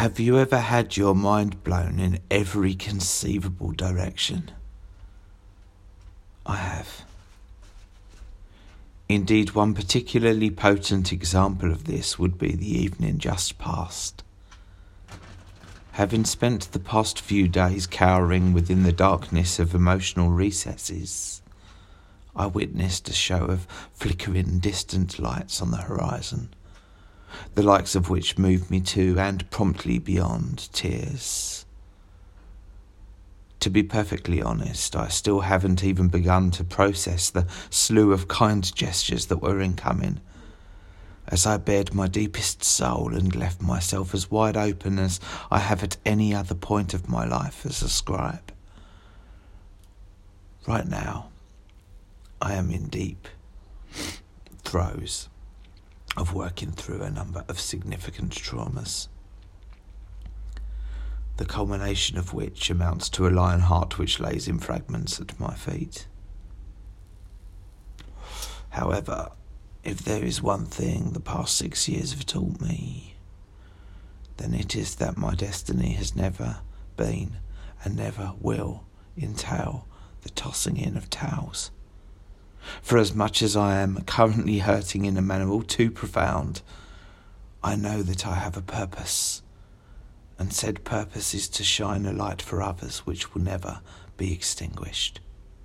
Have you ever had your mind blown in every conceivable direction? I have. Indeed, one particularly potent example of this would be the evening just past. Having spent the past few days cowering within the darkness of emotional recesses, I witnessed a show of flickering distant lights on the horizon, the likes of which moved me to and promptly beyond tears. To be perfectly honest, I still haven't even begun to process the slew of kind gestures that were incoming, as I bared my deepest soul and left myself as wide open as I have at any other point of my life as a scribe. Right now, I am in deep throes of working through a number of significant traumas, the culmination of which amounts to a lion heart which lays in fragments at my feet. However, if there is one thing the past 6 years have taught me, then it is that my destiny has never been and never will entail the tossing in of towels. For as much as I am currently hurting in a manner all too profound, I know that I have a purpose, and said purpose is to shine a light for others which will never be extinguished.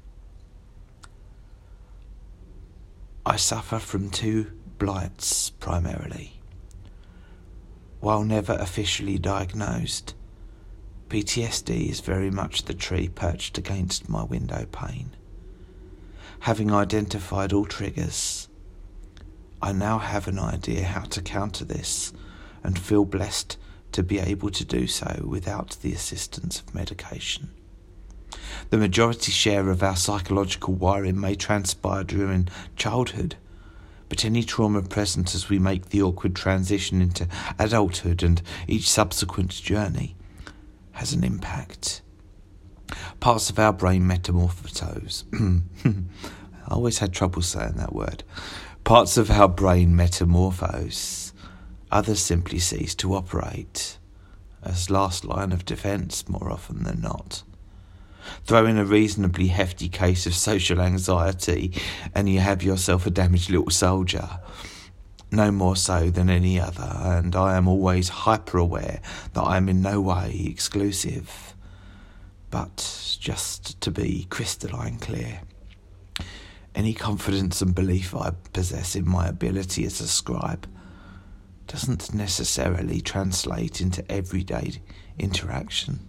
I suffer from two blights primarily. While never officially diagnosed, PTSD is very much the tree perched against my window pane. Having identified all triggers, I now have an idea how to counter this and feel blessed to be able to do so without the assistance of medication. The majority share of our psychological wiring may transpire during childhood, but any trauma present as we make the awkward transition into adulthood and each subsequent journey has an impact. Parts of our brain metamorphose. I always had trouble saying that word. Parts of our brain metamorphose. Others simply cease to operate as last line of defence more often than not. Throw in a reasonably hefty case of social anxiety and you have yourself a damaged little soldier. No more so than any other, and I am always hyper-aware that I am in no way exclusive. But just to be crystalline clear, any confidence and belief I possess in my ability as a scribe doesn't necessarily translate into everyday interaction.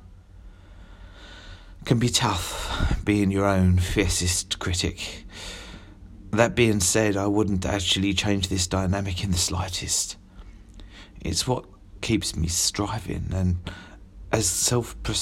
It can be tough being your own fiercest critic. That being said, I wouldn't actually change this dynamic in the slightest. It's what keeps me striving, and as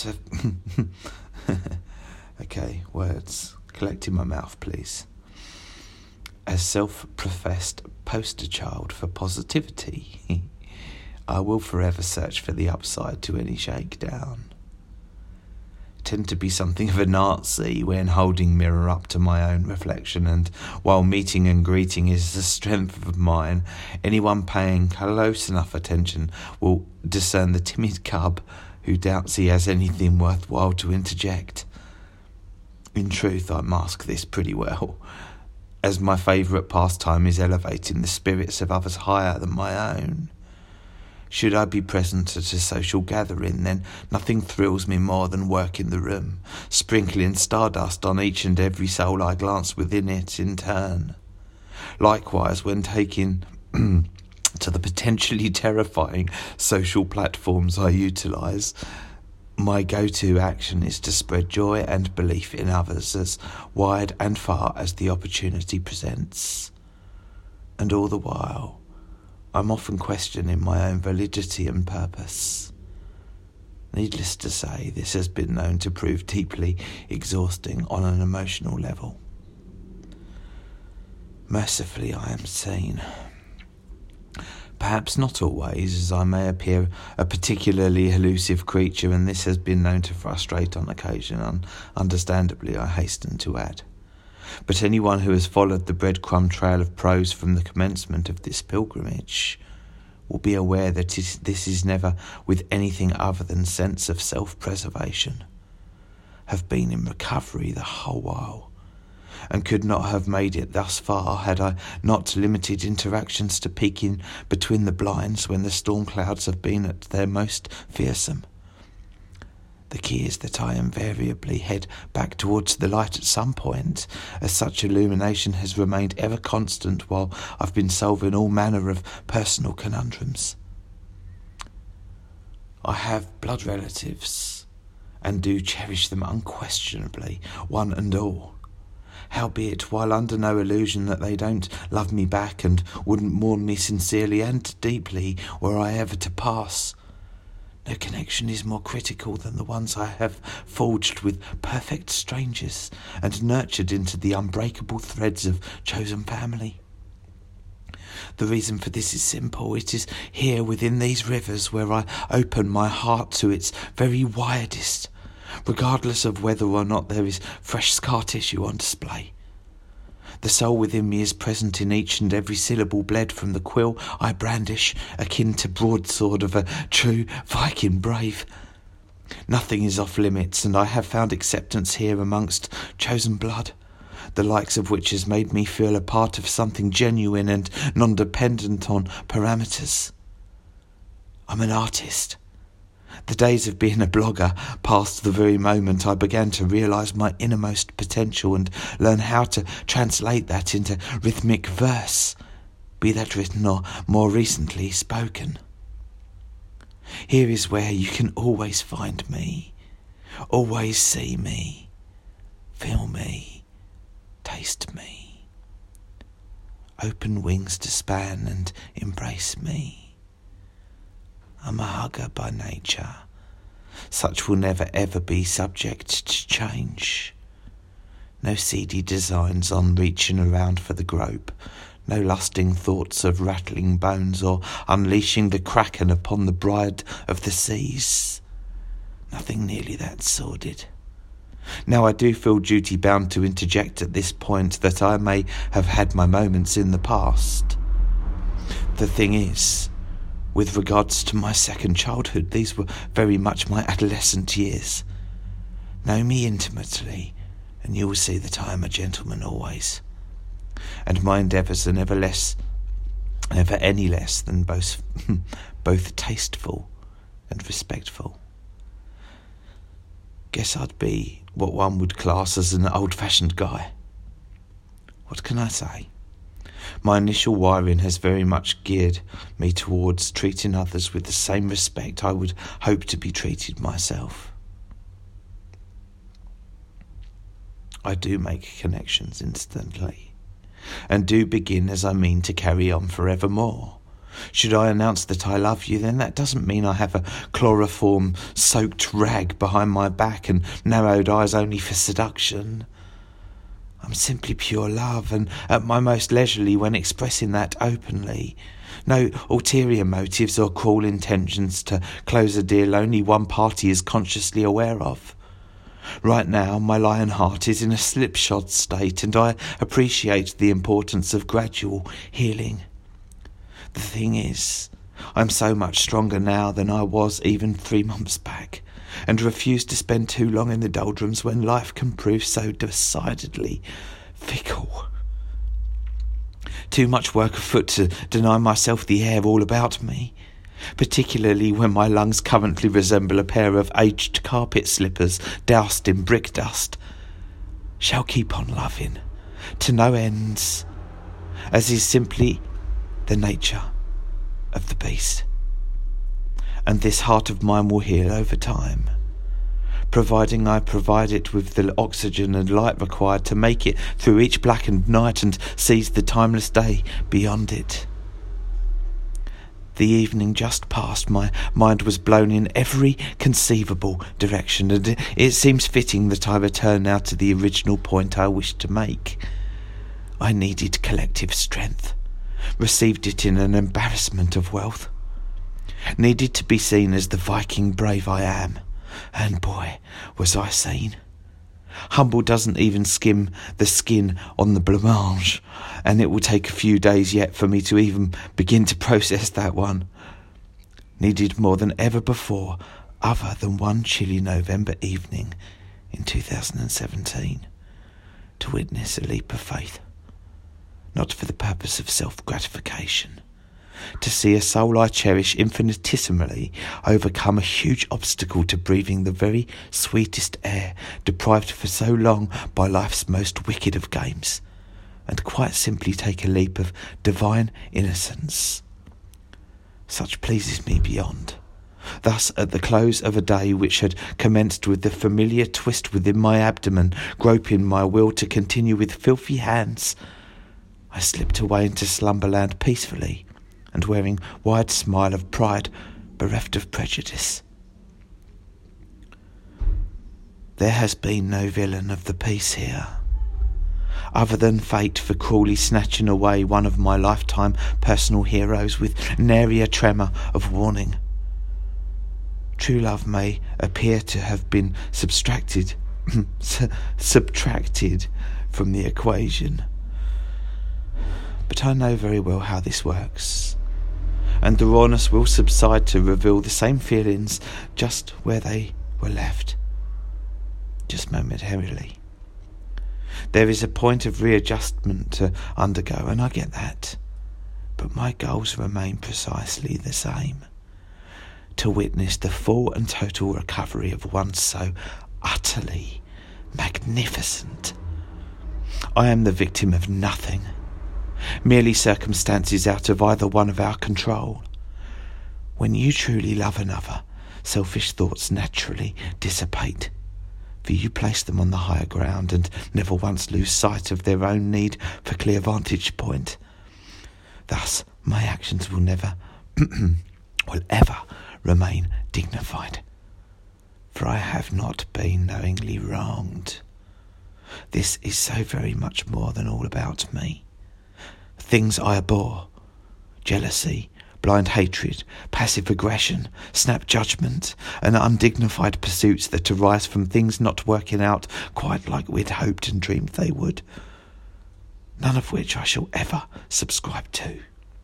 okay, words. Collecting my mouth, please. As self-professed poster child for positivity, I will forever search for the upside to any shakedown. Tend to be something of a Nazi when holding mirror up to my own reflection, and while meeting and greeting is a strength of mine, anyone paying close enough attention will discern the timid cub who doubts he has anything worthwhile to interject. In truth, I mask this pretty well, as my favourite pastime is elevating the spirits of others higher than my own. Should I be present at a social gathering, then nothing thrills me more than working the room, sprinkling stardust on each and every soul I glance within it in turn. Likewise, when taking to the potentially terrifying social platforms I utilise, my go-to action is to spread joy and belief in others as wide and far as the opportunity presents. And all the while, I'm often questioning my own validity and purpose. Needless to say, this has been known to prove deeply exhausting on an emotional level. Mercifully, I am sane. Perhaps not always, as I may appear a particularly elusive creature, and this has been known to frustrate on occasion, and understandably I hasten to add. But anyone who has followed the breadcrumb trail of prose from the commencement of this pilgrimage will be aware that this is never with anything other than sense of self-preservation. Have been in recovery the whole while, and could not have made it thus far had I not limited interactions to peeking between the blinds when the storm clouds have been at their most fearsome. The key is that I invariably head back towards the light at some point, as such illumination has remained ever constant while I've been solving all manner of personal conundrums. I have blood relatives, and do cherish them unquestionably, one and all. Howbeit, while under no illusion that they don't love me back and wouldn't mourn me sincerely and deeply were I ever to pass, no connection is more critical than the ones I have forged with perfect strangers and nurtured into the unbreakable threads of chosen family. The reason for this is simple. It is here within these rivers where I open my heart to its very widest, regardless of whether or not there is fresh scar tissue on display. The soul within me is present in each and every syllable bled from the quill I brandish, akin to broadsword of a true Viking brave. Nothing is off limits, and I have found acceptance here amongst chosen blood, the likes of which has made me feel a part of something genuine and non-dependent on parameters. I'm an artist. The days of being a blogger passed the very moment I began to realise my innermost potential and learn how to translate that into rhythmic verse, be that written or more recently spoken. Here is where you can always find me, always see me, feel me, taste me. Open wings to span and embrace me. I'm a hugger by nature. Such will never ever be subject to change. No seedy designs on reaching around for the grope, no lusting thoughts of rattling bones or unleashing the kraken upon the bride of the seas. Nothing nearly that sordid. Now I do feel duty bound to interject at this point that I may have had my moments in the past. The thing is, with regards to my second childhood, these were very much my adolescent years. Know me intimately, and you will see that I am a gentleman always, and my endeavours are never any less than both tasteful and respectful. Guess I'd be what one would class as an old-fashioned guy. What can I say? My initial wiring has very much geared me towards treating others with the same respect I would hope to be treated myself. I do make connections instantly, and do begin as I mean to carry on forevermore. Should I announce that I love you, then that doesn't mean I have a chloroform-soaked rag behind my back and narrowed eyes only for seduction. I'm simply pure love, and at my most leisurely when expressing that openly. No ulterior motives or cruel intentions to close a deal only one party is consciously aware of. Right now, my lion heart is in a slipshod state, and I appreciate the importance of gradual healing. The thing is, I'm so much stronger now than I was even 3 months back, and refuse to spend too long in the doldrums when life can prove so decidedly fickle. Too much work afoot to deny myself the air all about me, particularly when my lungs currently resemble a pair of aged carpet slippers doused in brick dust. Shall keep on loving, to no ends, as is simply the nature of the beast. And this heart of mine will heal over time, providing I provide it with the oxygen and light required to make it through each blackened night and seize the timeless day beyond it. The evening just past, my mind was blown in every conceivable direction, and it seems fitting that I return now to the original point I wished to make. I needed collective strength, received it in an embarrassment of wealth, needed to be seen as the Viking brave I am, and boy, was I seen. Humble doesn't even skim the skin on the blancmange, and it will take a few days yet for me to even begin to process that one. Needed more than ever before, other than one chilly November evening in 2017, to witness a leap of faith, not for the purpose of self-gratification, to see a soul I cherish infinitesimally overcome a huge obstacle to breathing the very sweetest air, deprived for so long by life's most wicked of games, and quite simply take a leap of divine innocence. Such pleases me beyond. Thus, at the close of a day which had commenced with the familiar twist within my abdomen, groping my will to continue with filthy hands, I slipped away into slumberland peacefully, and wearing wide smile of pride, bereft of prejudice. There has been no villain of the piece here, other than fate for cruelly snatching away one of my lifetime personal heroes with nary a tremor of warning. True love may appear to have been subtracted from the equation, but I know very well how this works, and the rawness will subside to reveal the same feelings just where they were left, just momentarily. There is a point of readjustment to undergo, and I get that, but my goals remain precisely the same: to witness the full and total recovery of one so utterly magnificent. I am the victim of nothing, merely circumstances out of either one of our control. When you truly love another, selfish thoughts naturally dissipate, for you place them on the higher ground and never once lose sight of their own need for clear vantage point. Thus, my actions will never, will ever remain dignified, for I have not been knowingly wronged. This is so very much more than all about me. Things I abhor: jealousy, blind hatred, passive aggression, snap judgment, and undignified pursuits that arise from things not working out quite like we'd hoped and dreamed they would. None of which I shall ever subscribe to.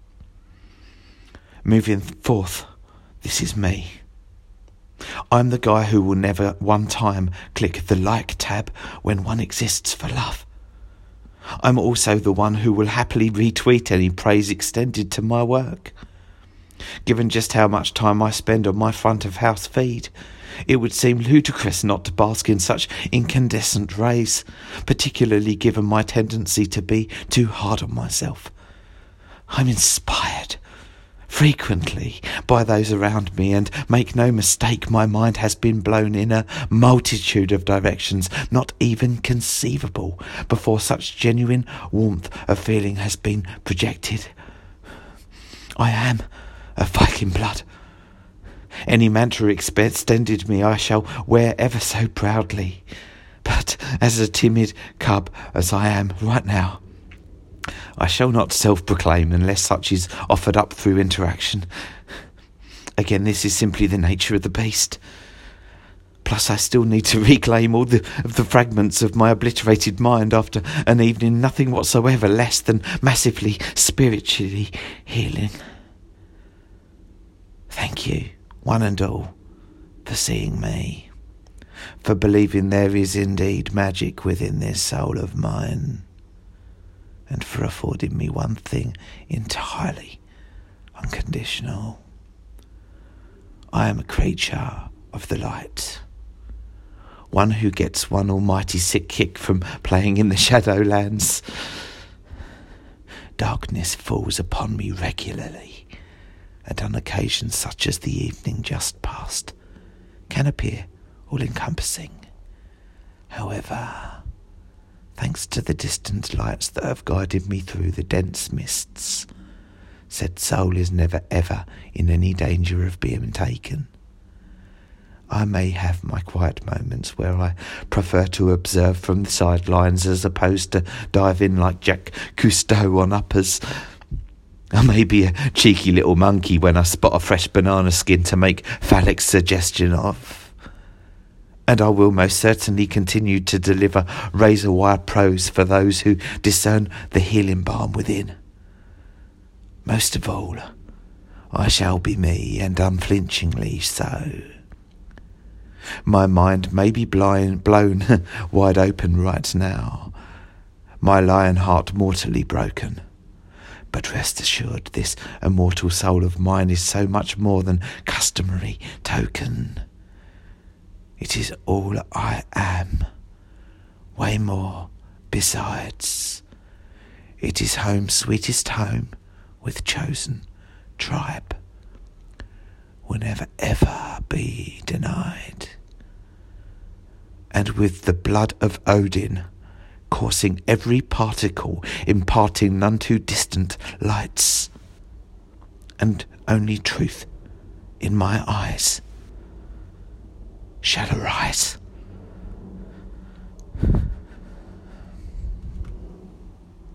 Moving forth, this is me. I'm the guy who will never one time click the like tab when one exists for love. I'm also the one who will happily retweet any praise extended to my work. Given just how much time I spend on my front of house feed, it would seem ludicrous not to bask in such incandescent rays, particularly given my tendency to be too hard on myself. I'm inspired frequently by those around me, and make no mistake, my mind has been blown in a multitude of directions not even conceivable before such genuine warmth of feeling has been projected. I am of Viking blood. Any mantra extended me I shall wear ever so proudly, but as a timid cub as I am right now, I shall not self-proclaim unless such is offered up through interaction. Again, this is simply the nature of the beast. Plus, I still need to reclaim all the fragments of my obliterated mind after an evening nothing whatsoever less than massively spiritually healing. Thank you, one and all, for seeing me, for believing there is indeed magic within this soul of mine, and for affording me one thing entirely unconditional. I am a creature of the light, one who gets one almighty sick kick from playing in the Shadowlands. Darkness falls upon me regularly, and on occasions such as the evening just past can appear all-encompassing. However, thanks to the distant lights that have guided me through the dense mists, said soul is never ever in any danger of being taken. I may have my quiet moments where I prefer to observe from the sidelines as opposed to dive in like Jacques Cousteau on uppers. I may be a cheeky little monkey when I spot a fresh banana skin to make phallic suggestion of. And I will most certainly continue to deliver razor-wire prose for those who discern the healing balm within. Most of all, I shall be me, and unflinchingly so. My mind may be blown wide open right now, my lion heart mortally broken. But rest assured, this immortal soul of mine is so much more than customary token. It is all I am, way more besides. It is home, sweetest home, with chosen tribe, will never ever be denied. And with the blood of Odin coursing every particle, imparting none too distant lights, and only truth in my eyes shall arise.